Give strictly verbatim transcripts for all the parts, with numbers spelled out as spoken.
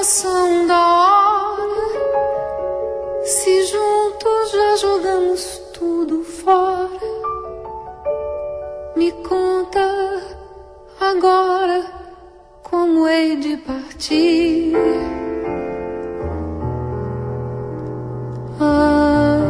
emoção da hora, se juntos já jogamos tudo fora. Me conta agora como hei de partir. Ah,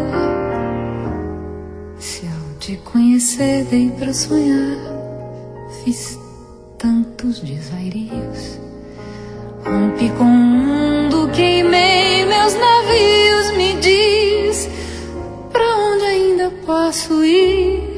se ao te conhecer dei pra sonhar, fiz tantos desvairios, rompi com o mundo, queimei meus navios. Me diz pra onde ainda posso ir,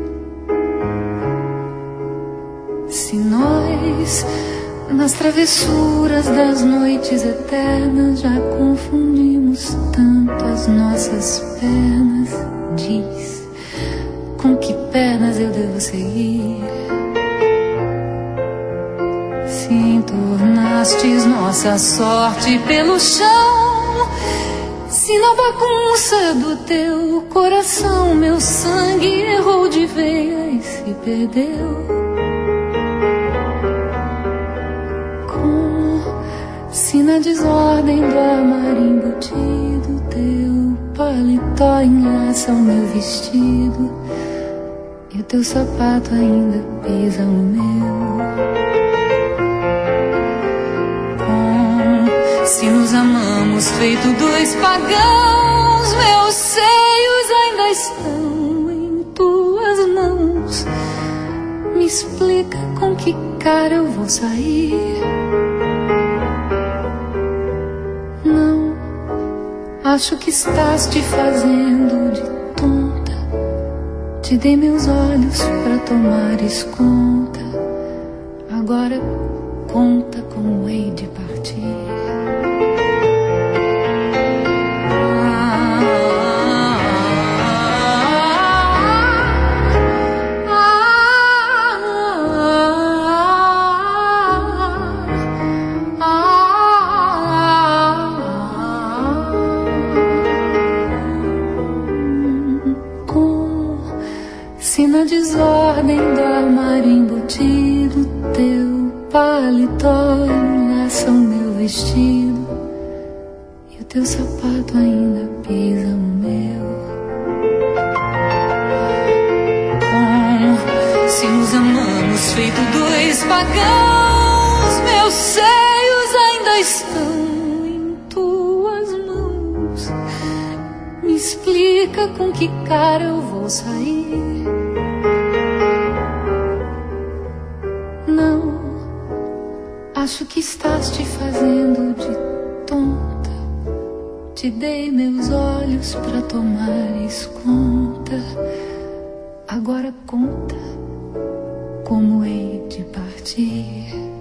se nós nas travessuras das noites eternas já confundimos tanto as nossas pernas. Diz com que pernas eu devo seguir, se entornastes nossa sorte pelo chão, se na bagunça do teu coração meu sangue errou de veia e se perdeu. Se na desordem do armário embutido teu paletó enlaça o meu vestido e o teu sapato ainda pisa o meu. Com, se nos amamos feito dois pagãos, meus seios ainda estão em tuas mãos. Me explica com que cara eu vou sair. Acho que estás te fazendo de tonta. Te dei meus olhos pra tomares conta. Agora conta como hei de partir. Se na desordem do armário embutido teu paletó enlaça o meu vestido e o teu sapato ainda pisa o meu. Como se nos amamos feito dois pagãos, meus seios ainda estão em tuas mãos. Me explica com que cara eu vou sair. Não, acho que estás te fazendo de tonta. Te dei meus olhos pra tomares conta. Agora conta como hei de partir.